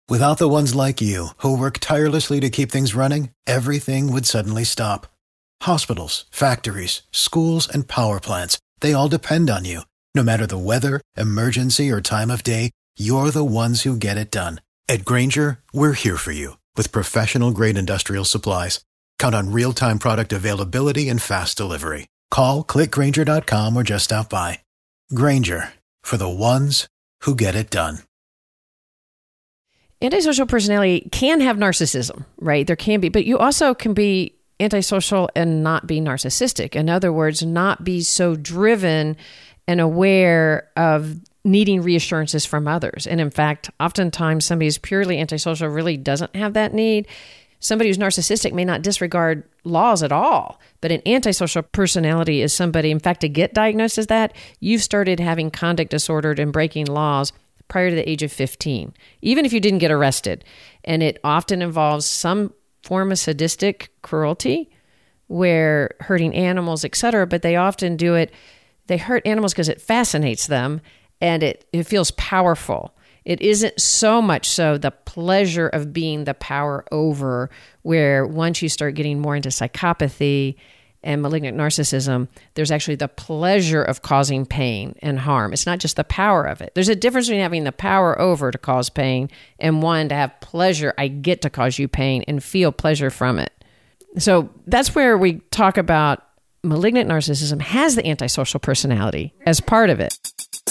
Without the ones like you, who work tirelessly to keep things running, everything would suddenly stop. Hospitals, factories, schools, and power plants, they all depend on you. No matter the weather, emergency, or time of day, you're the ones who get it done. At Grainger, we're here for you with professional-grade industrial supplies. Count on real-time product availability and fast delivery. Call, click Grainger.com, or just stop by. Grainger, for the ones who get it done. Antisocial personality can have narcissism, right? There can be, but you also can be antisocial and not be narcissistic. In other words, not be so driven and aware of needing reassurances from others. And in fact, oftentimes somebody who's purely antisocial really doesn't have that need. Somebody who's narcissistic may not disregard laws at all, but an antisocial personality is somebody, in fact, to get diagnosed as that, you've started having conduct disordered and breaking laws prior to the age of 15, even if you didn't get arrested. And it often involves some form of sadistic cruelty, where hurting animals, etc. But they often do it, they hurt animals because it fascinates them and it feels powerful. It isn't so much so the pleasure of being the power over, where once you start getting more into psychopathy and malignant narcissism, there's actually the pleasure of causing pain and harm. It's not just the power of it. There's a difference between having the power over to cause pain and one to have pleasure. I get to cause you pain and feel pleasure from it. So that's where we talk about malignant narcissism has the antisocial personality as part of it.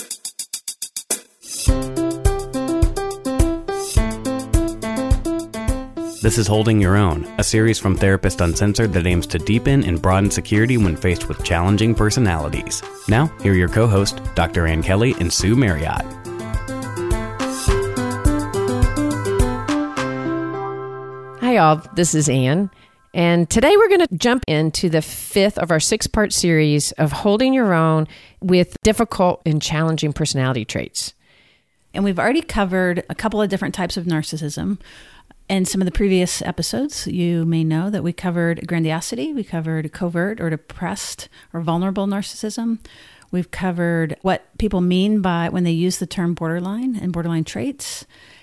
This is Holding Your Own, a series from Therapist Uncensored that aims to deepen and broaden security when faced with challenging personalities. Now, here are your co-hosts, Dr. Ann Kelly and Sue Marriott. Hi, y'all. This is Ann. And today we're going to jump into the fifth of our 6-part series of Holding Your Own with difficult and challenging personality traits. And we've already covered a couple of different types of narcissism. In some of the previous episodes, you may know that we covered grandiosity, we covered covert or depressed or vulnerable narcissism. We've covered what people mean by when they use the term borderline and borderline traits.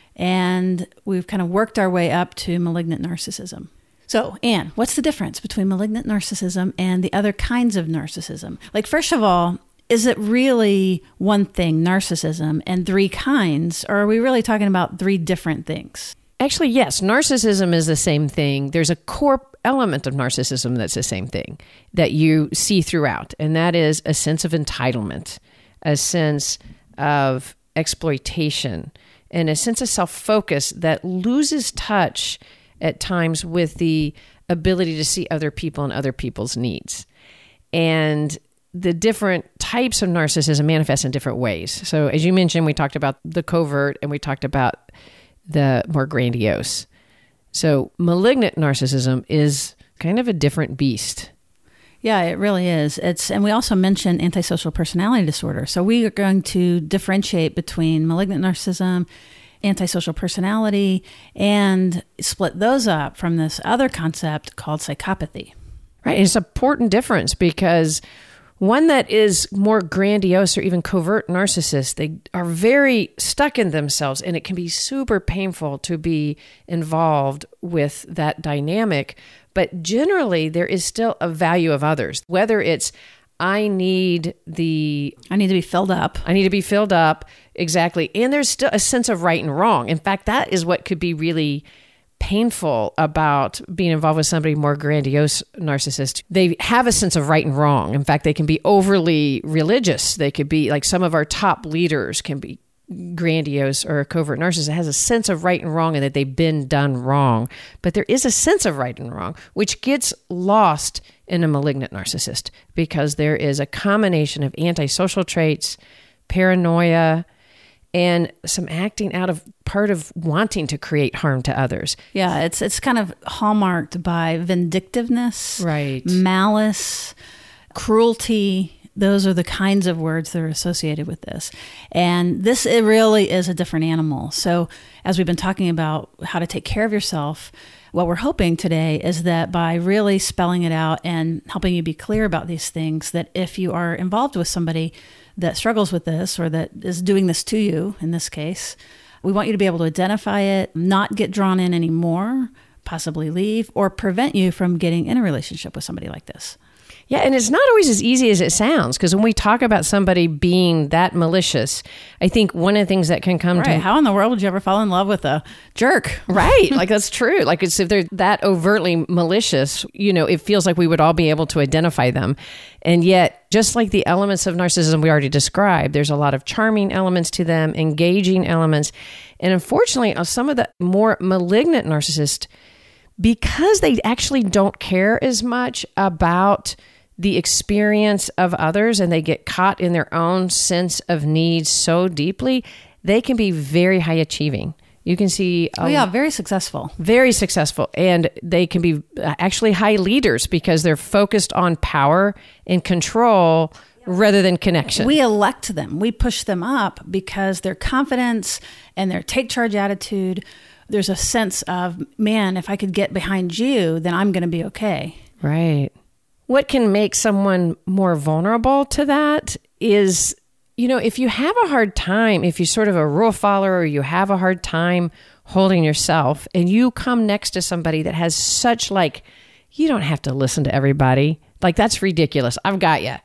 And we've kind of worked our way up to malignant narcissism. So, Ann, what's the difference between malignant narcissism and the other kinds of narcissism? Like, first of all, is it really one thing, narcissism, and 3 kinds, or are we really talking about 3 different things? Actually, yes, narcissism is the same thing. There's a core element of narcissism that's the same thing that you see throughout, and that is a sense of entitlement, a sense of exploitation, and a sense of self-focus that loses touch at times with the ability to see other people and other people's needs. And the different types of narcissism manifest in different ways. So as you mentioned, we talked about the covert and we talked about the more grandiose. So malignant narcissism is kind of a different beast. Yeah, it really is. And we also mentioned antisocial personality disorder. So we are going to differentiate between malignant narcissism, antisocial personality, and split those up from this other concept called psychopathy. Right. And it's an important difference because one that is more grandiose or even covert narcissists, they are very stuck in themselves, and it can be super painful to be involved with that dynamic. But generally, there is still a value of others, whether it's I need to be filled up. I need to be filled up. Exactly. And there's still a sense of right and wrong. In fact, that is what could be really painful about being involved with somebody more grandiose narcissist. They have a sense of right and wrong. In fact, they can be overly religious. They could be like some of our top leaders can be grandiose or a covert narcissist that has a sense of right and wrong and that they've been done wrong. But there is a sense of right and wrong, which gets lost in a malignant narcissist because there is a combination of antisocial traits, paranoia, and some acting out of part of wanting to create harm to others. Yeah, it's kind of hallmarked by vindictiveness, right, malice, cruelty. Those are the kinds of words that are associated with this. And it really is a different animal. So as we've been talking about how to take care of yourself, what we're hoping today is that by really spelling it out and helping you be clear about these things, that if you are involved with somebody that struggles with this or that is doing this to you, in this case, We want you to be able to identify it, not get drawn in anymore, possibly leave, or prevent you from getting in a relationship with somebody like this. Yeah, and it's not always as easy as it sounds, because when we talk about somebody being that malicious, I think one of the things that can come to... How in the world would you ever fall in love with a jerk? Right, like that's true. Like if they're that overtly malicious, it feels like we would all be able to identify them. And yet, just like the elements of narcissism we already described, there's a lot of charming elements to them, engaging elements. And unfortunately, some of the more malignant narcissists, because they actually don't care as much about the experience of others and they get caught in their own sense of need so deeply, they can be very high achieving. You can see... very successful. Very successful. And they can be actually high leaders because they're focused on power and control rather than connection. We elect them. We push them up because their confidence and their take charge attitude, there's a sense of, man, if I could get behind you, then I'm going to be okay. Right. What can make someone more vulnerable to that is, if you have a hard time, if you're sort of a rule follower or you have a hard time holding yourself and you come next to somebody that has such you don't have to listen to everybody. That's ridiculous. I've got you.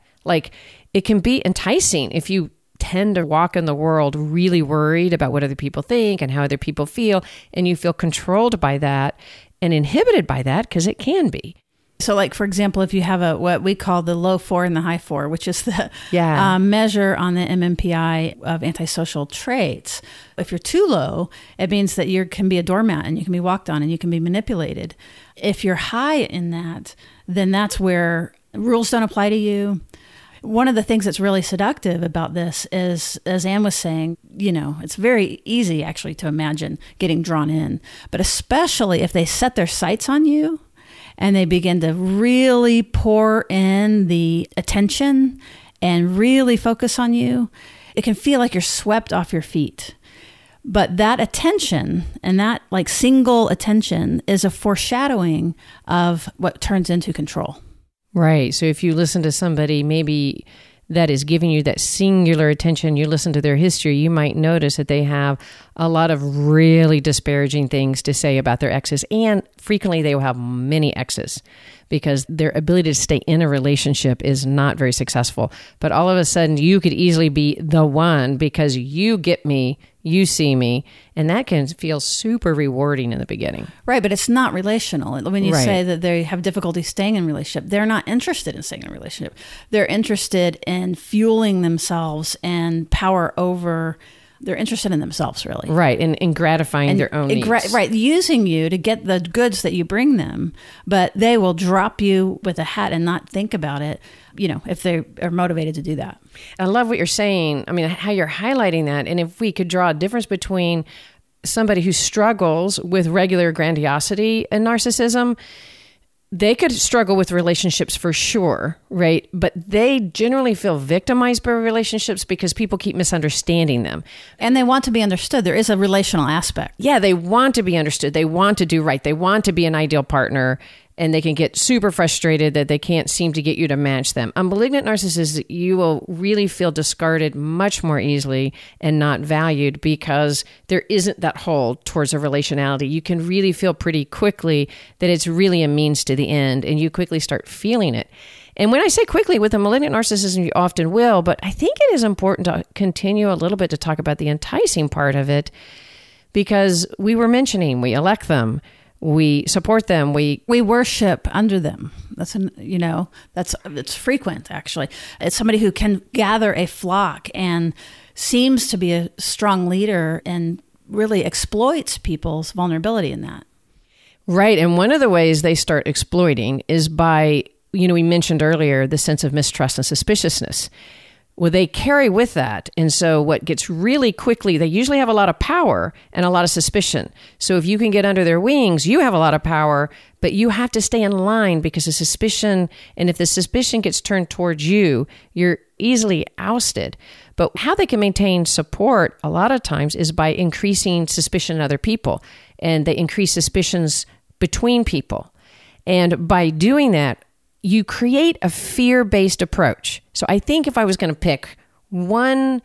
It can be enticing if you tend to walk in the world really worried about what other people think and how other people feel, and you feel controlled by that and inhibited by that, because it can be. So for example, if you have what we call the low 4 and the high 4, which is the measure on the MMPI of antisocial traits. If you're too low, it means that you can be a doormat and you can be walked on and you can be manipulated. If you're high in that, then that's where rules don't apply to you. One of the things that's really seductive about this is, as Anne was saying, it's very easy actually to imagine getting drawn in, but especially if they set their sights on you and they begin to really pour in the attention and really focus on you, it can feel like you're swept off your feet. But that attention and that single attention is a foreshadowing of what turns into control. Right. So if you listen to somebody maybe that is giving you that singular attention, you listen to their history, you might notice that they have a lot of really disparaging things to say about their exes. And frequently they will have many exes because their ability to stay in a relationship is not very successful. But all of a sudden you could easily be the one because you get me, you see me, and that can feel super rewarding in the beginning. Right, but it's not relational. When you say that they have difficulty staying in a relationship, they're not interested in staying in a relationship. They're interested in fueling themselves and power over. They're interested in themselves, really. Right, and gratifying their own needs. Right, using you to get the goods that you bring them, but they will drop you with a hat and not think about it, if they are motivated to do that. I love what you're saying. I mean, how you're highlighting that. And if we could draw a difference between somebody who struggles with regular grandiosity and narcissism, they could struggle with relationships for sure, right? But they generally feel victimized by relationships because people keep misunderstanding them. And they want to be understood. There is a relational aspect. Yeah, they want to be understood. They want to do right. They want to be an ideal partner. And they can get super frustrated that they can't seem to get you to match them. A malignant narcissist, you will really feel discarded much more easily and not valued because there isn't that hold towards a relationality. You can really feel pretty quickly that it's really a means to the end, and you quickly start feeling it. And when I say quickly, with a malignant narcissism, you often will, but I think it is important to continue a little bit to talk about the enticing part of it, because we were mentioning we elect them. We support them. We worship under them. It's frequent, actually. It's somebody who can gather a flock and seems to be a strong leader and really exploits people's vulnerability in that. Right. And one of the ways they start exploiting is by, we mentioned earlier, the sense of mistrust and suspiciousness. Well, they carry with that. And so what gets really quickly, they usually have a lot of power and a lot of suspicion. So if you can get under their wings, you have a lot of power, but you have to stay in line because of suspicion. And if the suspicion gets turned towards you, you're easily ousted. But how they can maintain support a lot of times is by increasing suspicion in other people. And they increase suspicions between people. And by doing that, you create a fear-based approach. So I think if I was going to pick one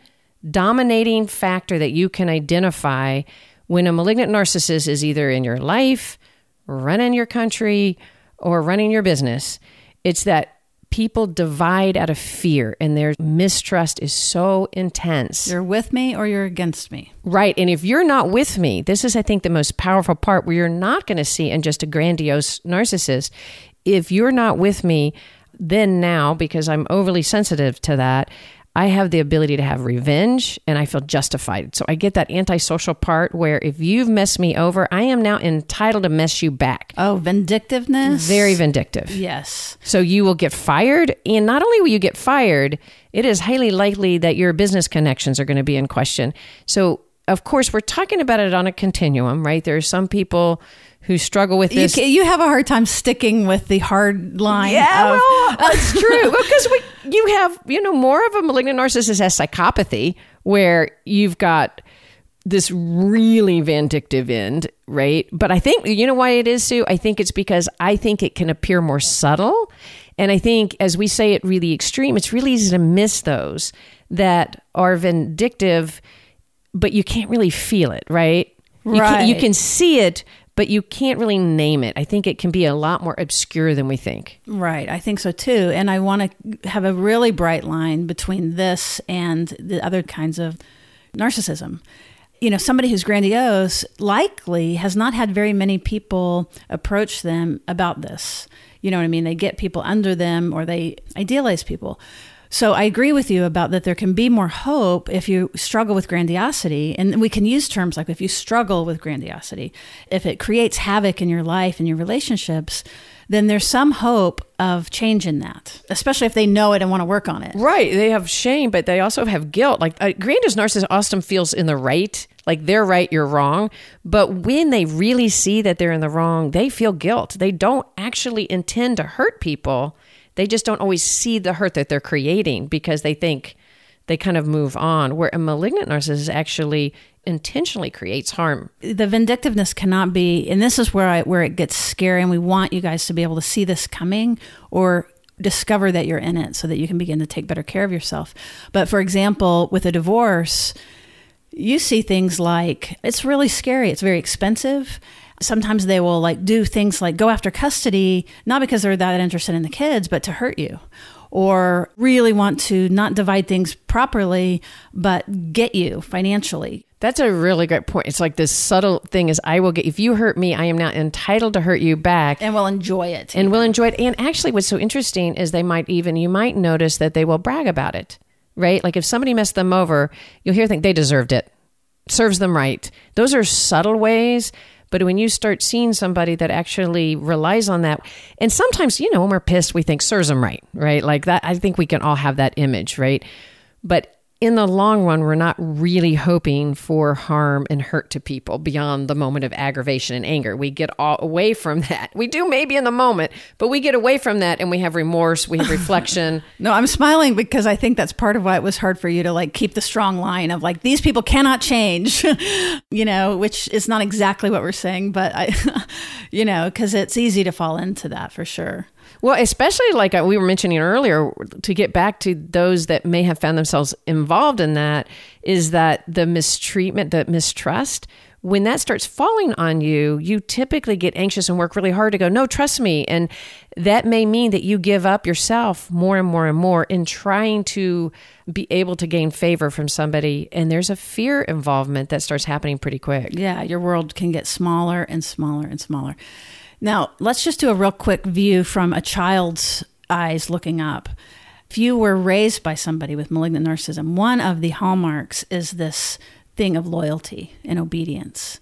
dominating factor that you can identify when a malignant narcissist is either in your life, running your country, or running your business. It's that people divide out of fear, and their mistrust is so intense. You're with me or you're against me. Right. And if you're not with me, this is, I think, the most powerful part where you're not going to see in just a grandiose narcissist. If you're not with me, then now, because I'm overly sensitive to that, I have the ability to have revenge, and I feel justified. So I get that antisocial part where if you've messed me over, I am now entitled to mess you back. Oh, vindictiveness. Very vindictive. Yes. So you will get fired. And not only will you get fired, it is highly likely that your business connections are going to be in question. So, of course, we're talking about it on a continuum, right? There are some people who struggle with this. You have a hard time sticking with the hard line. Yeah, well, that's true. Because you have, more of a malignant narcissist has psychopathy, where you've got this really vindictive end, right? But I think, you know why it is, Sue? I think it's because I think it can appear more subtle. And I think as we say it really extreme, it's really easy to miss those that are vindictive, but you can't really feel it, right? Right. You can see it, but you can't really name it. I think it can be a lot more obscure than we think. Right. I think so too. And I want to have a really bright line between this and the other kinds of narcissism. Somebody who's grandiose likely has not had very many people approach them about this. You know what I mean? They get people under them, or they idealize people. So I agree with you about that there can be more hope if you struggle with grandiosity. And we can use terms like if you struggle with grandiosity, if it creates havoc in your life and your relationships, then there's some hope of change in that, especially if they know it and want to work on it. Right. They have shame, but they also have guilt. Like a grandiose narcissist often feels in the right, like they're right, you're wrong. But when they really see that they're in the wrong, they feel guilt. They don't actually intend to hurt people. They just don't always see the hurt that they're creating because they think they kind of move on, where a malignant narcissist actually intentionally creates harm. The vindictiveness cannot be, and this is where it gets scary, and we want you guys to be able to see this coming or discover that you're in it so that you can begin to take better care of yourself. But for example, with a divorce, you see things like, it's really scary, it's very expensive. Sometimes they will do things like go after custody, not because they're that interested in the kids, but to hurt you, or really want to not divide things properly, but get you financially. That's a really great point. It's like this subtle thing is, if you hurt me, I am now entitled to hurt you back. And we'll enjoy it. And we'll enjoy it. And actually what's so interesting is you might notice that they will brag about it, right? Like if somebody messed them over, you'll hear they deserved it. Serves them right. Those are subtle ways. But when you start seeing somebody that actually relies on that, and sometimes, when we're pissed, we think serves them right? Like that, I think we can all have that image, right? But in the long run, we're not really hoping for harm and hurt to people beyond the moment of aggravation and anger. We get away from that. We do maybe in the moment, but we get away from that and we have remorse, we have reflection. No, I'm smiling because I think that's part of why it was hard for you to keep the strong line of these people cannot change, which is not exactly what we're saying, but because it's easy to fall into that for sure. Well, especially like we were mentioning earlier, to get back to those that may have found themselves involved in that, is that the mistreatment, the mistrust, when that starts falling on you, you typically get anxious and work really hard to go, no, trust me. And that may mean that you give up yourself more and more and more in trying to be able to gain favor from somebody. And there's a fear involvement that starts happening pretty quick. Yeah, your world can get smaller and smaller and smaller. Now, let's just do a real quick view from a child's eyes looking up. If you were raised by somebody with malignant narcissism, one of the hallmarks is this thing of loyalty and obedience.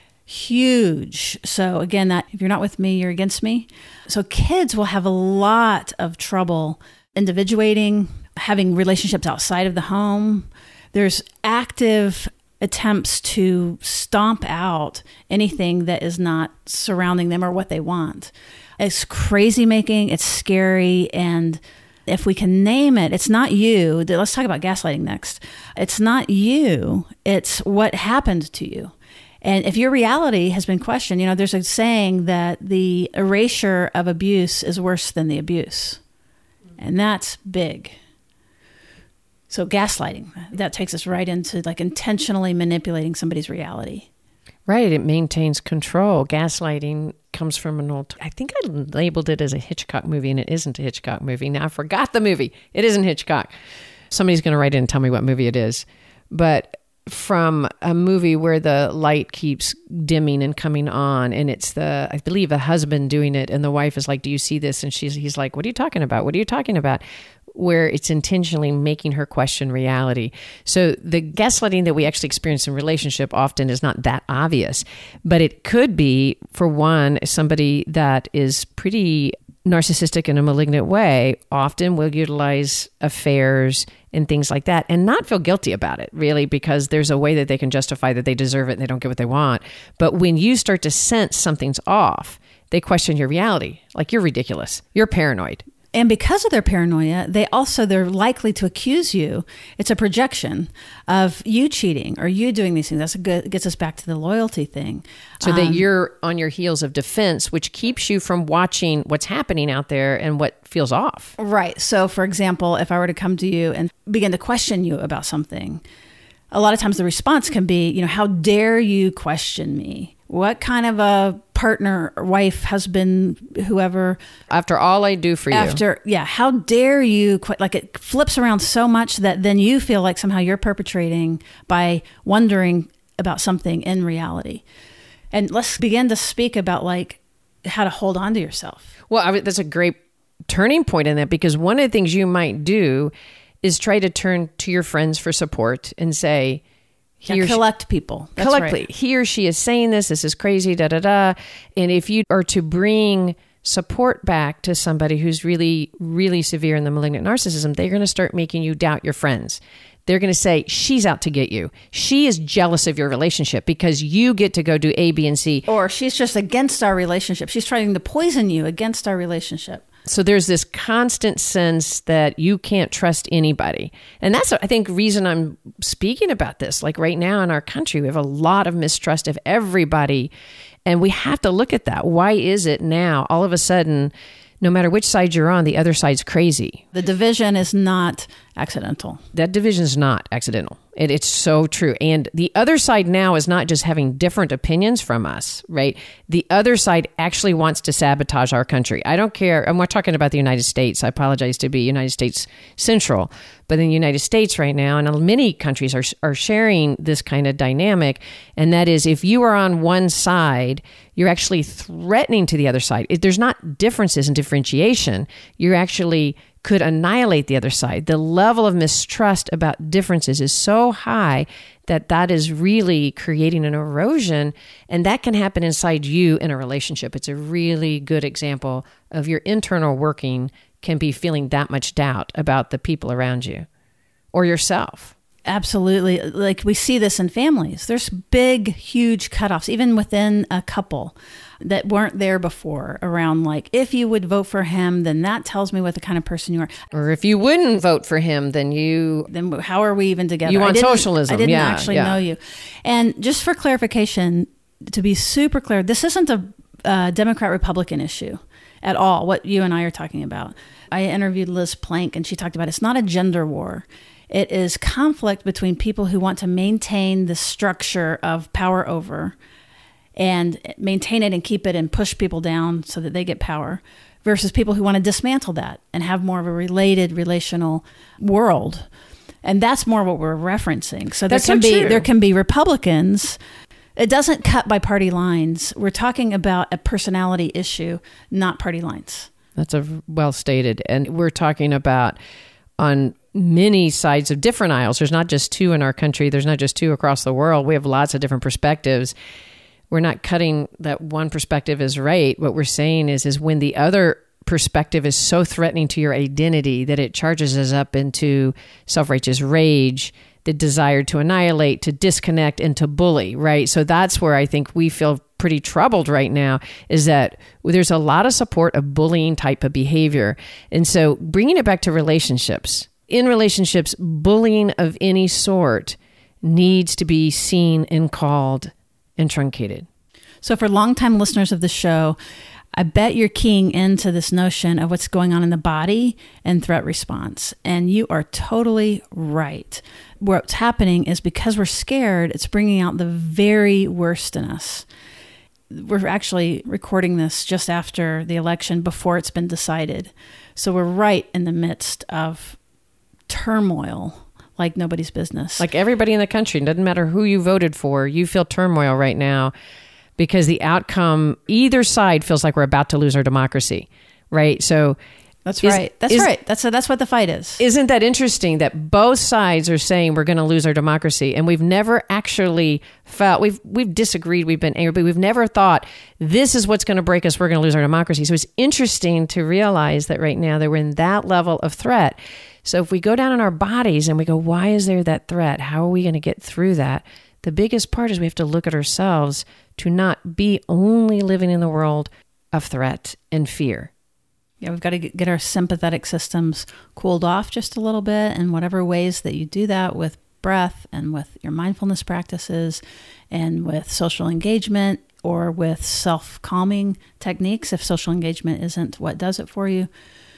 Huge. So again, that if you're not with me, you're against me. So kids will have a lot of trouble individuating, having relationships outside of the home. There's active attempts to stomp out anything that is not surrounding them or what they want. It's crazy making, it's scary, and if we can name it, it's not you. Let's talk about gaslighting next. It's not you, it's what happened to you. And if your reality has been questioned, there's a saying that the erasure of abuse is worse than the abuse. And that's big. So gaslighting, that takes us right into like intentionally manipulating somebody's reality. Right. It maintains control. Gaslighting comes from an old, I think I labeled it as a Hitchcock movie, and it isn't a Hitchcock movie. Now I forgot the movie. It isn't Hitchcock. Somebody's going to write in and tell me what movie it is. But from a movie where the light keeps dimming and coming on, and it's I believe the husband doing it, and the wife is like, do you see this? And he's like, what are you talking about? What are you talking about? Where it's intentionally making her question reality. So the gaslighting that we actually experience in relationship often is not that obvious, but it could be, for one, somebody that is pretty narcissistic in a malignant way often will utilize affairs and things like that and not feel guilty about it, really, because there's a way that they can justify that they deserve it and they don't get what they want. But when you start to sense something's off, they question your reality. Like, you're ridiculous. You're paranoid. And because of their paranoia, they're likely to accuse you. It's a projection of you cheating or you doing these things. Gets us back to the loyalty thing. So that you're on your heels of defense, which keeps you from watching what's happening out there and what feels off. Right. So, for example, if I were to come to you and begin to question you about something, a lot of times the response can be, how dare you question me? What kind of a partner, wife, husband, whoever. After all I do for you. How dare you quit? Like, it flips around so much that then you feel like somehow you're perpetrating by wondering about something in reality. And let's begin to speak about like how to hold on to yourself. Well, that's a great turning point in that, because one of the things you might do is try to turn to your friends for support and say, collect people. That's collectively, right. He or she is saying this is crazy, da, da, da. And if you are to bring support back to somebody who's really, really severe in the malignant narcissism, they're going to start making you doubt your friends. They're going to say, she's out to get you. She is jealous of your relationship because you get to go do A, B, and C. Or she's just against our relationship. She's trying to poison you against our relationship. So there's this constant sense that you can't trust anybody. And that's, I think, reason I'm speaking about this. Like, right now in our country, we have a lot of mistrust of everybody. And we have to look at that. Why is it now, all of a sudden, no matter which side you're on, the other side's crazy? The division is not accidental. That division is not accidental. It's so true. And the other side now is not just having different opinions from us, right? The other side actually wants to sabotage our country. I don't care. And we're talking about the United States. I apologize to be United States central. But in the United States right now, and many countries are sharing this kind of dynamic. And that is, if you are on one side, you're actually threatening to the other side. There's not differences in differentiation. You're actually could annihilate the other side. The level of mistrust about differences is so high that is really creating an erosion, and that can happen inside you in a relationship. It's a really good example of your internal working can be feeling that much doubt about the people around you or yourself. Absolutely. Like, we see this in families. There's big, huge cutoffs, even within a couple, that weren't there before, around like, if you would vote for him, then that tells me what the kind of person you are. Or if you wouldn't vote for him, then how are we even together? You want socialism. I didn't actually know you. And just for clarification, to be super clear, this isn't a Democrat-Republican issue at all, what you and I are talking about. I interviewed Liz Plank, and she talked about it's not a gender war. It is conflict between people who want to maintain the structure of power over and maintain it and keep it and push people down so that they get power, versus people who want to dismantle that and have more of a relational world. And that's more what we're referencing. So there can be Republicans. It doesn't cut by party lines. We're talking about a personality issue, not party lines. That's well stated. And we're talking about on many sides of different aisles. There's not just two in our country. There's not just two across the world. We have lots of different perspectives. We're not cutting that one perspective is right. What we're saying is when the other perspective is so threatening to your identity that it charges us up into self-righteous rage, the desire to annihilate, to disconnect, and to bully, right? So that's where I think we feel pretty troubled right now, is that there's a lot of support of bullying type of behavior. And so bringing it back to relationships. In relationships, bullying of any sort needs to be seen and called and truncated. So for longtime listeners of the show, I bet you're keying into this notion of what's going on in the body and threat response. And you are totally right. What's happening is because we're scared, it's bringing out the very worst in us. We're actually recording this just after the election, before it's been decided. So we're right in the midst of turmoil like nobody's business. Like everybody in the country, it doesn't matter who you voted for, you feel turmoil right now because the outcome, either side feels like we're about to lose our democracy, right? So That's right. That's what the fight is. Isn't that interesting that both sides are saying we're going to lose our democracy, and we've never actually felt, we've disagreed, we've been angry, but we've never thought this is what's going to break us, we're going to lose our democracy. So it's interesting to realize that right now that we're in that level of threat. So if we go down in our bodies and we go, why is there that threat? How are we going to get through that? The biggest part is we have to look at ourselves to not be only living in the world of threat and fear. Yeah, we've got to get our sympathetic systems cooled off just a little bit, and whatever ways that you do that with breath and with your mindfulness practices and with social engagement or with self-calming techniques, if social engagement isn't what does it for you,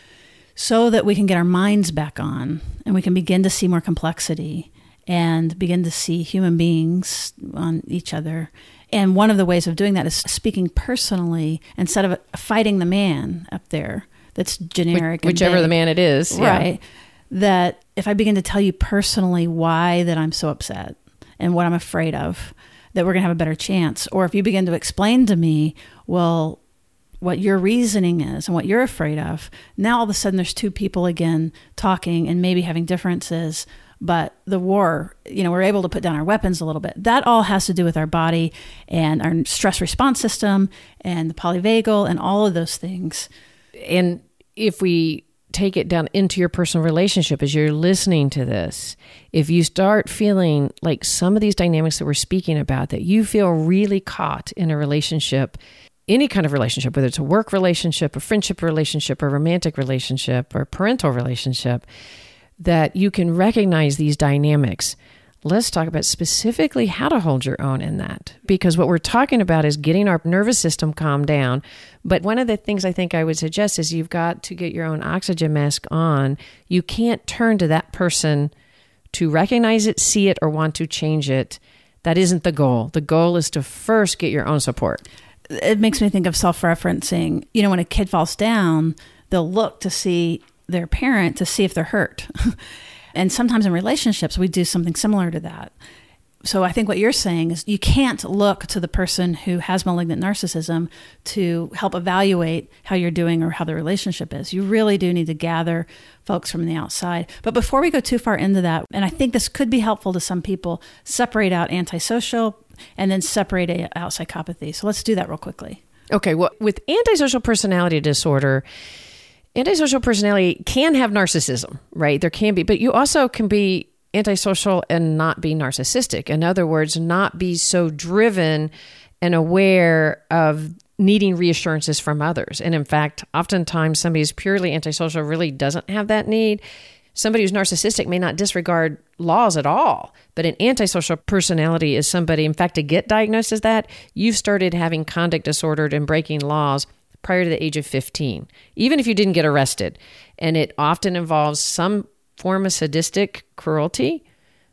so that we can get our minds back on and we can begin to see more complexity and begin to see human beings on each other. And one of the ways of doing that is speaking personally instead of fighting the man up there that's generic. Whichever the man it is. Right. Yeah. That if I begin to tell you personally why that I'm so upset and what I'm afraid of, that we're going to have a better chance. Or if you begin to explain to me, well, what your reasoning is and what you're afraid of, now all of a sudden there's two people again talking and maybe having differences. But the war, we're able to put down our weapons a little bit. That all has to do with our body and our stress response system and the polyvagal and all of those things. And if we take it down into your personal relationship as you're listening to this, if you start feeling like some of these dynamics that we're speaking about, that you feel really caught in a relationship, any kind of relationship, whether it's a work relationship, a friendship relationship, a romantic relationship, or a parental relationship, that you can recognize these dynamics. Let's talk about specifically how to hold your own in that. Because what we're talking about is getting our nervous system calmed down. But one of the things I think I would suggest is you've got to get your own oxygen mask on. You can't turn to that person to recognize it, see it, or want to change it. That isn't the goal. The goal is to first get your own support. It makes me think of self-referencing. When a kid falls down, they'll look to see their parent to see if they're hurt. And sometimes in relationships, we do something similar to that. So I think what you're saying is you can't look to the person who has malignant narcissism to help evaluate how you're doing or how the relationship is. You really do need to gather folks from the outside. But before we go too far into that, and I think this could be helpful to some people, separate out antisocial and then separate out psychopathy. So let's do that real quickly. Okay, well, with antisocial personality disorder, antisocial personality can have narcissism, right? There can be, but you also can be antisocial and not be narcissistic. In other words, not be so driven and aware of needing reassurances from others. And in fact, oftentimes somebody who's purely antisocial really doesn't have that need. Somebody who's narcissistic may not disregard laws at all, but an antisocial personality is somebody, in fact, to get diagnosed as that, you've started having conduct disordered and breaking laws prior to the age of 15, even if you didn't get arrested. And it often involves some form of sadistic cruelty,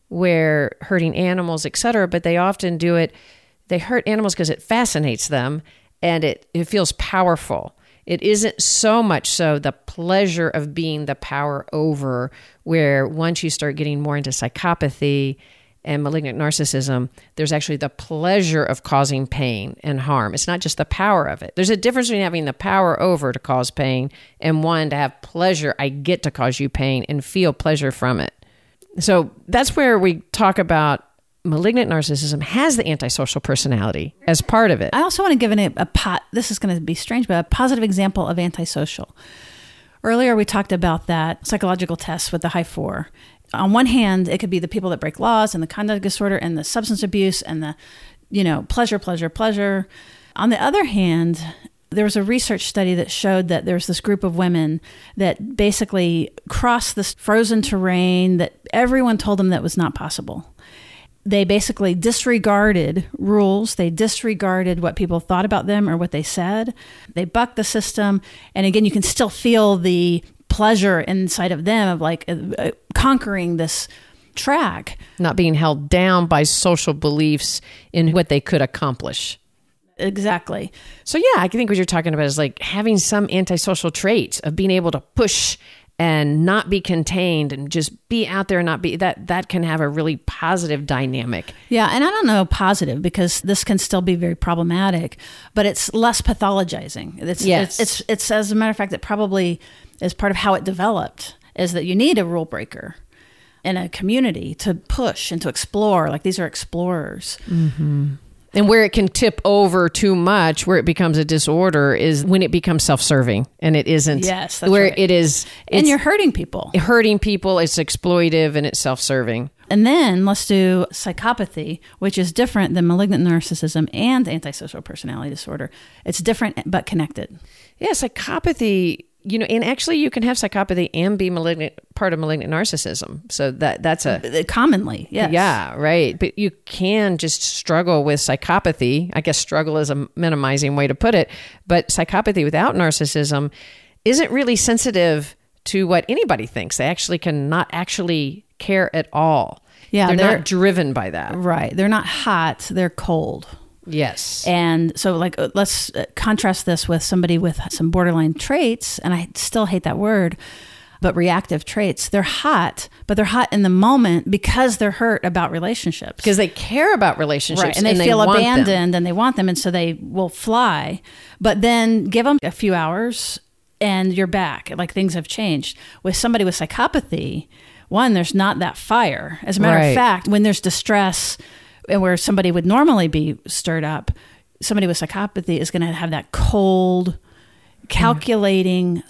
where hurting animals, etc. But they often do it, they hurt animals because it fascinates them and it feels powerful. It isn't so much so the pleasure of being the power over, where once you start getting more into psychopathy and malignant narcissism, there's actually the pleasure of causing pain and harm. It's not just the power of it. There's a difference between having the power over to cause pain and one to have pleasure. I get to cause you pain and feel pleasure from it. So that's where we talk about malignant narcissism has the antisocial personality as part of it. I also want to give this is going to be strange, but a positive example of antisocial. Earlier, we talked about that psychological test with the high 4. On one hand, it could be the people that break laws and the conduct disorder and the substance abuse and the, pleasure. On the other hand, there was a research study that showed that there's this group of women that basically crossed this frozen terrain that everyone told them that was not possible. they basically disregarded rules. They disregarded what people thought about them or what they said. They bucked the system. And again, you can still feel the pleasure inside of them of like conquering this track. Not being held down by social beliefs in what they could accomplish. Exactly. So yeah, I think what you're talking about is like having some antisocial traits of being able to push and not be contained and just be out there and not be that can have a really positive dynamic. Yeah. And I don't know positive because this can still be very problematic, but it's less pathologizing. It's as a matter of fact, it probably is part of how it developed is that you need a rule breaker in a community to push and to explore. Like these are explorers. Mm-hmm. And where it can tip over too much, where it becomes a disorder, is when it becomes self-serving and it isn't. Yes, that's where right. it is. And you're hurting people. Hurting people, it's exploitive and it's self-serving. And then let's do psychopathy, which is different than malignant narcissism and antisocial personality disorder. It's different but connected. Yeah, psychopathy, and actually you can have psychopathy and be part of malignant narcissism. So that's commonly, yes. Yeah, right. But you can just struggle with psychopathy. I guess struggle is a minimizing way to put it. But psychopathy without narcissism isn't really sensitive to what anybody thinks. They actually cannot actually care at all. Yeah, they're not driven by that. Right. They're not hot. They're cold. Yes. And so let's contrast this with somebody with some borderline traits, and I still hate that word, but reactive traits. They're hot, but they're hot in the moment because they're hurt about relationships. Because they care about relationships. Right. And they feel abandoned and they want them, and so they will fly. But then give them a few hours and you're back. Like things have changed. With somebody with psychopathy, one, there's not that fire. As a matter of fact, when there's distress, and where somebody would normally be stirred up, somebody with psychopathy is going to have that cold, calculating,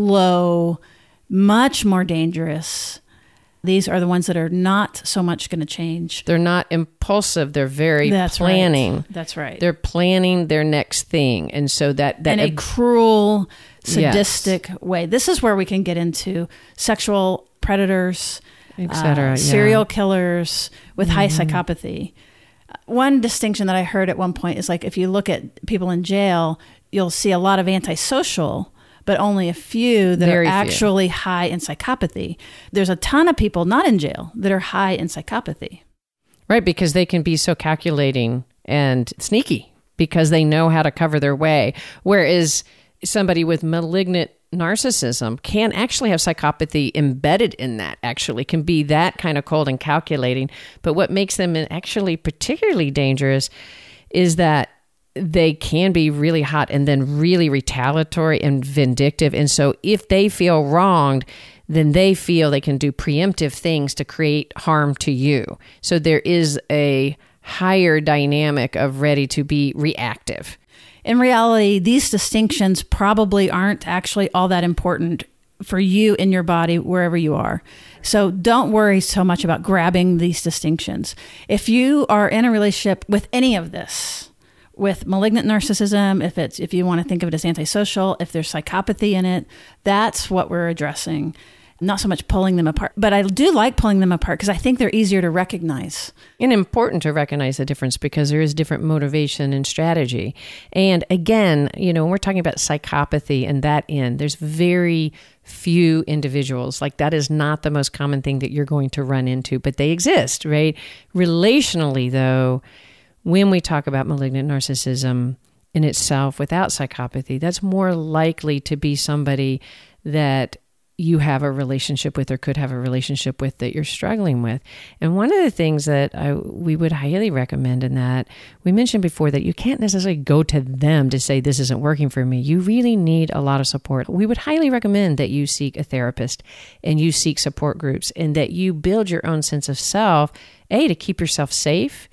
slow, much more dangerous. These are the ones that are not so much going to change. They're not impulsive. They're very planning. Right. That's right. They're planning their next thing. And so that in a cruel, sadistic way. This is where we can get into sexual predators, etc. Serial killers with high psychopathy. One distinction that I heard at one point is like if you look at people in jail, you'll see a lot of antisocial, but only a few that are actually high in psychopathy. There's a ton of people not in jail that are high in psychopathy. Right, because they can be so calculating and sneaky because they know how to cover their way. Whereas somebody with malignant narcissism can actually have psychopathy embedded in that, actually can be that kind of cold and calculating. But what makes them actually particularly dangerous is that they can be really hot and then really retaliatory and vindictive. And so if they feel wronged, then they feel they can do preemptive things to create harm to you. So there is a higher dynamic of ready to be reactive. In reality, these distinctions probably aren't actually all that important for you in your body, wherever you are. So don't worry so much about grabbing these distinctions. If you are in a relationship with any of this, with malignant narcissism, if you want to think of it as antisocial, if there's psychopathy in it, that's what we're addressing. Not so much pulling them apart, but I do like pulling them apart because I think they're easier to recognize. And important to recognize the difference because there is different motivation and strategy. And again, when we're talking about psychopathy and that end, there's very few individuals. Like that is not the most common thing that you're going to run into, but they exist, right? Relationally, though, when we talk about malignant narcissism in itself without psychopathy, that's more likely to be somebody that you have a relationship with or could have a relationship with that you're struggling with. And one of the things that we would highly recommend in that, we mentioned before that you can't necessarily go to them to say, this isn't working for me. You really need a lot of support. We would highly recommend that you seek a therapist and you seek support groups and that you build your own sense of self, to keep yourself safe,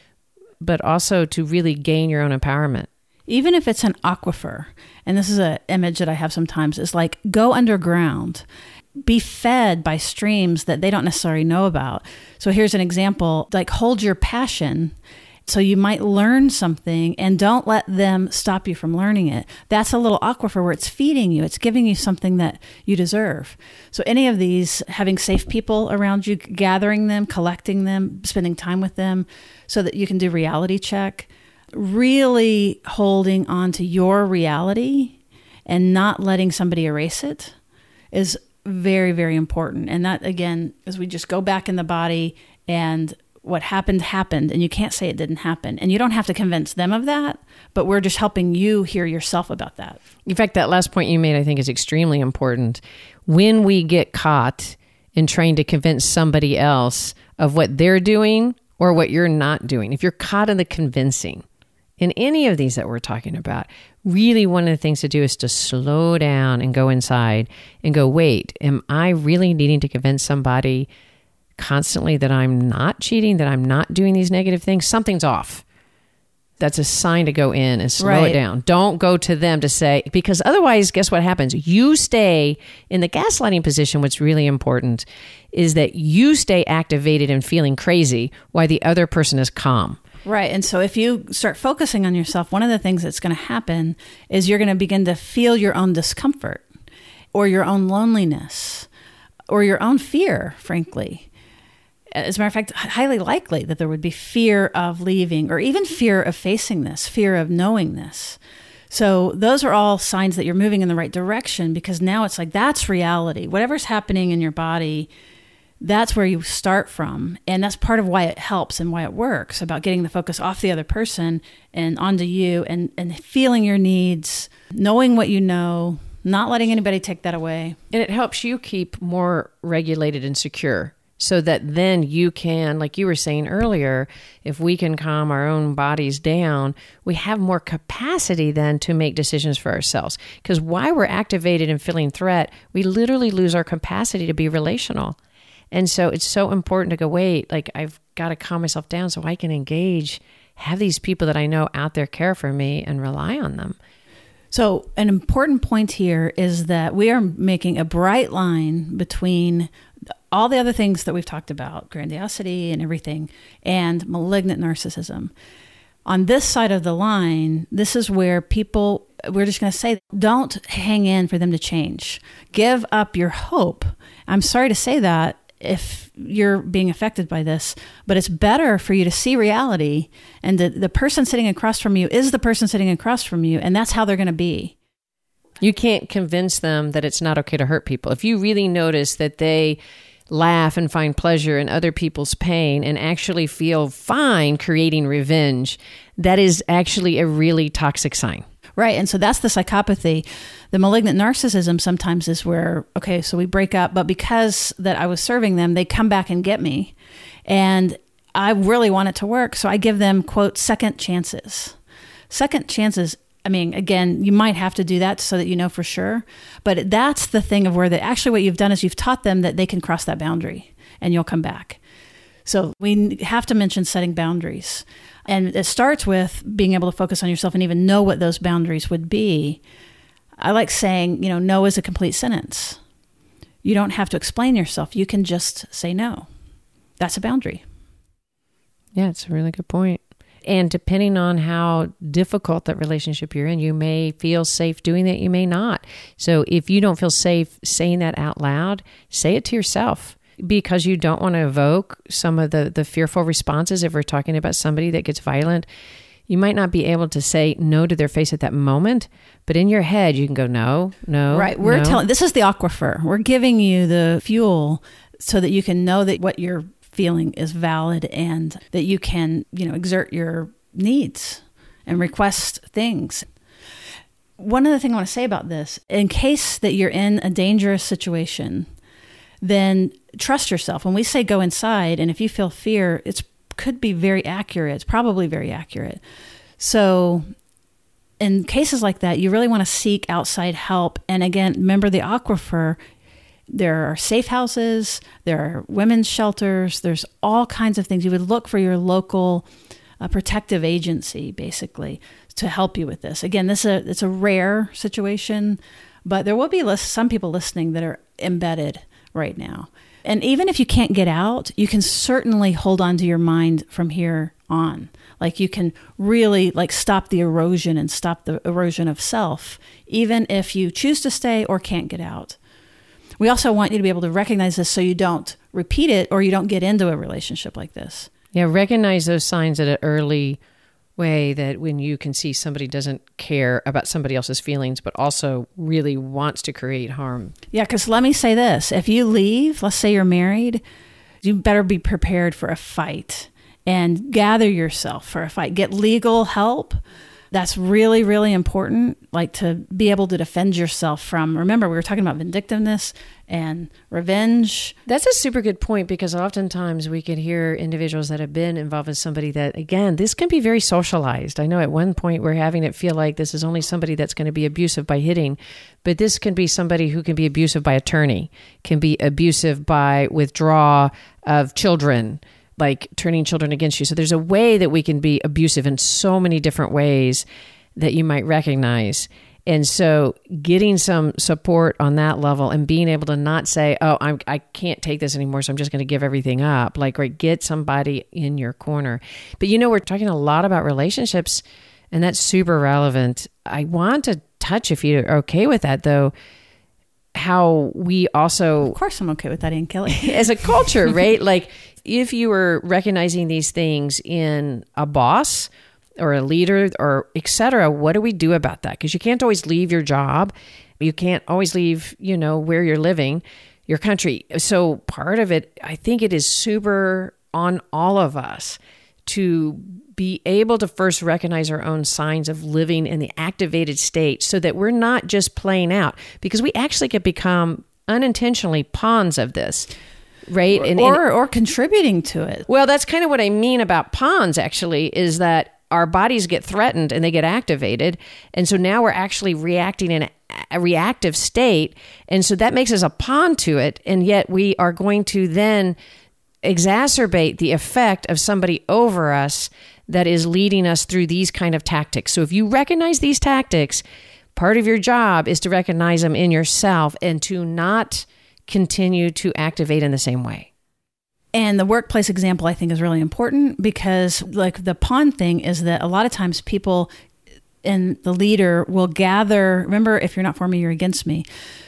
but also to really gain your own empowerment. Even if it's an aquifer, and this is an image that I have sometimes, is like go underground, be fed by streams that they don't necessarily know about. So here's an example, like hold your passion So you might learn something, and don't let them stop you from learning it. That's a little aquifer where it's feeding you. It's giving you something that you deserve. So any of these, having safe people around you, gathering them, collecting them, spending time with them so that you can do reality check, really holding on to your reality and not letting somebody erase it is very, very important. And that, again, as we just go back in the body, and what happened, happened, and you can't say it didn't happen. And you don't have to convince them of that, but we're just helping you hear yourself about that. In fact, that last point you made, I think, is extremely important. When we get caught in trying to convince somebody else of what they're doing or what you're not doing, if you're caught in the convincing, in any of these that we're talking about, really one of the things to do is to slow down and go inside and go, wait, am I really needing to convince somebody constantly that I'm not cheating, that I'm not doing these negative things? Something's off. That's a sign to go in and slow it down. Don't go to them to say, because otherwise, guess what happens? You stay in the gaslighting position. What's really important is that you stay activated and feeling crazy while the other person is calm. Right. And so if you start focusing on yourself, one of the things that's going to happen is you're going to begin to feel your own discomfort or your own loneliness or your own fear, frankly. As a matter of fact, highly likely that there would be fear of leaving or even fear of facing this, fear of knowing this. So those are all signs that you're moving in the right direction, because now it's like, that's reality. Whatever's happening in your body, that's where you start from. And that's part of why it helps and why it works, about getting the focus off the other person and onto you, and feeling your needs, knowing what you know, not letting anybody take that away. And it helps you keep more regulated and secure, so that then you can, like you were saying earlier, if we can calm our own bodies down, we have more capacity then to make decisions for ourselves. Because while we're activated and feeling threat, we literally lose our capacity to be relational. And so it's so important to go, wait, like I've got to calm myself down so I can engage, have these people that I know out there care for me and rely on them. So an important point here is that we are making a bright line between all the other things that we've talked about, grandiosity and everything, and malignant narcissism. On this side of the line, this is where people, we're just going to say, don't hang in for them to change. Give up your hope. I'm sorry to say that if you're being affected by this, but it's better for you to see reality, and the person sitting across from you is the person sitting across from you, and that's how they're going to be. You can't convince them that it's not okay to hurt people. If you really notice that they laugh and find pleasure in other people's pain and actually feel fine creating revenge, that is actually a really toxic sign. Right. And so that's the psychopathy. The malignant narcissism sometimes is where, okay, so we break up, but because that I was serving them, they come back and get me. And I really want it to work. So I give them, quote, second chances. Second chances. I mean, again, you might have to do that so that you know for sure. But that's the thing of where actually what you've done is you've taught them that they can cross that boundary and you'll come back. So we have to mention setting boundaries. And it starts with being able to focus on yourself and even know what those boundaries would be. I like saying, no is a complete sentence. You don't have to explain yourself. You can just say no. That's a boundary. Yeah, it's a really good point. And depending on how difficult that relationship you're in, you may feel safe doing that, you may not. So if you don't feel safe saying that out loud, say it to yourself, because you don't want to evoke some of the fearful responses. If we're talking about somebody that gets violent, you might not be able to say no to their face at that moment, but in your head, you can go, no. Right. We're telling, this is the aquifer. We're giving you the fuel so that you can know that what you're feeling is valid and that you can, exert your needs and request things. One other thing I want to say about this, in case that you're in a dangerous situation, then trust yourself. When we say go inside, and if you feel fear, it could be very accurate. It's probably very accurate. So in cases like that, you really want to seek outside help. And again, remember the aquifer. There are safe houses, there are women's shelters, there's all kinds of things. You would look for your local protective agency, basically, to help you with this. Again, it's a rare situation, but there will be some people listening that are embedded right now. And even if you can't get out, you can certainly hold on to your mind from here on. Like you can really like stop the erosion and stop the erosion of self, even if you choose to stay or can't get out. We also want you to be able to recognize this so you don't repeat it or you don't get into a relationship like this. Yeah, recognize those signs at an early way, that when you can see somebody doesn't care about somebody else's feelings, but also really wants to create harm. Yeah, because let me say this. If you leave, let's say you're married, you better be prepared for a fight and gather yourself for a fight. Get legal help. That's really, really important, like to be able to defend yourself from, remember, we were talking about vindictiveness and revenge. That's a super good point, because oftentimes we can hear individuals that have been involved with somebody that, again, this can be very socialized. I know at one point we're having it feel like this is only somebody that's going to be abusive by hitting, but this can be somebody who can be abusive by attorney, can be abusive by withdrawal of children, like turning children against you. So there's a way that we can be abusive in so many different ways that you might recognize. And so getting some support on that level and being able to not say, oh, I can't take this anymore, so I'm just going to give everything up. Like, right, get somebody in your corner. But we're talking a lot about relationships, and that's super relevant. I want to touch, if you're okay with that, though, how we also... Of course I'm okay with that, Ann Kelly. As a culture, right? Like, if you were recognizing these things in a boss or a leader or et cetera, what do we do about that? Because you can't always leave your job. You can't always leave, where you're living, your country. So part of it, I think it is super on all of us to be able to first recognize our own signs of living in the activated state so that we're not just playing out, because we actually could become unintentionally pawns of this. Right. Or contributing to it. Well, that's kind of what I mean about pawns, actually, is that our bodies get threatened and they get activated. And so now we're actually reacting in a reactive state. And so that makes us a pawn to it. And yet we are going to then exacerbate the effect of somebody over us that is leading us through these kind of tactics. So if you recognize these tactics, part of your job is to recognize them in yourself and to not continue to activate in the same way. And the workplace example, I think, is really important, because like the pawn thing is that a lot of times people and the leader will gather, remember, if you're not for me, you're against me.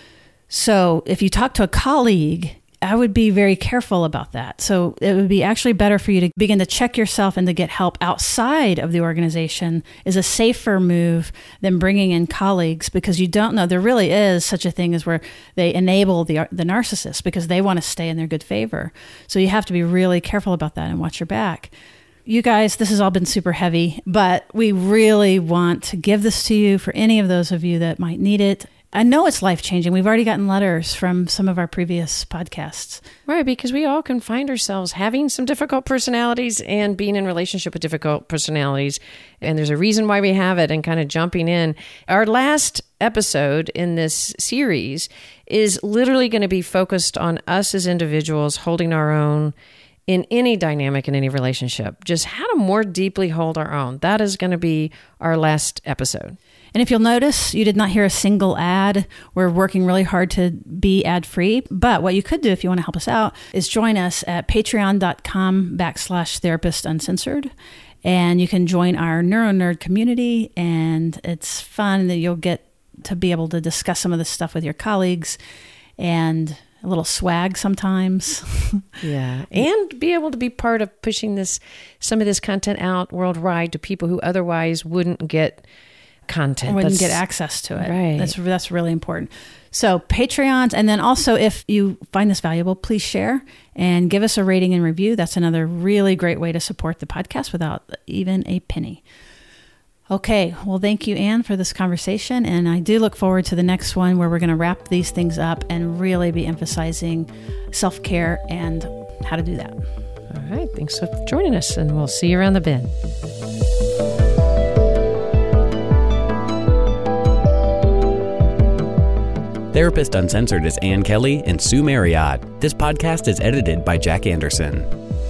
So if you talk to a colleague, I would be very careful about that. So it would be actually better for you to begin to check yourself and to get help outside of the organization is a safer move than bringing in colleagues, because you don't know. There really is such a thing as where they enable the narcissist because they want to stay in their good favor. So you have to be really careful about that and watch your back. You guys, this has all been super heavy, but we really want to give this to you for any of those of you that might need it. I know it's life-changing. We've already gotten letters from some of our previous podcasts. Right, because we all can find ourselves having some difficult personalities and being in relationship with difficult personalities. And there's a reason why we have it, and kind of jumping in. Our last episode in this series is literally going to be focused on us as individuals holding our own in any dynamic, in any relationship. Just how to more deeply hold our own. That is going to be our last episode. And if you'll notice, you did not hear a single ad. We're working really hard to be ad-free. But what you could do if you want to help us out is join us at patreon.com/therapist-uncensored. And you can join our NeuroNerd community. And it's fun that you'll get to be able to discuss some of this stuff with your colleagues and a little swag sometimes. Yeah. And be able to be part of pushing some of this content out worldwide to people who otherwise wouldn't get content. Wouldn't get access to it. Right. That's really important. So Patreons, and then also if you find this valuable, please share and give us a rating and review. That's another really great way to support the podcast without even a penny. Okay, well, thank you, Ann, for this conversation. And I do look forward to the next one where we're going to wrap these things up and really be emphasizing self-care and how to do that. All right, thanks for joining us, and we'll see you around the bend. Therapist Uncensored is Ann Kelly and Sue Marriott. This podcast is edited by Jack Anderson.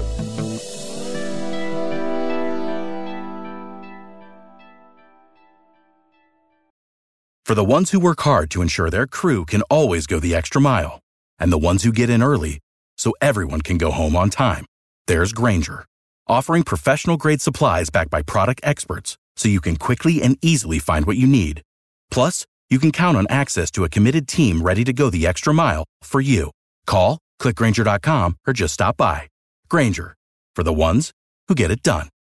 For the ones who work hard to ensure their crew can always go the extra mile, and the ones who get in early so everyone can go home on time. There's Grainger, offering professional-grade supplies backed by product experts so you can quickly and easily find what you need. Plus, you can count on access to a committed team ready to go the extra mile for you. Call, click Grainger.com, or just stop by. Grainger, for the ones who get it done.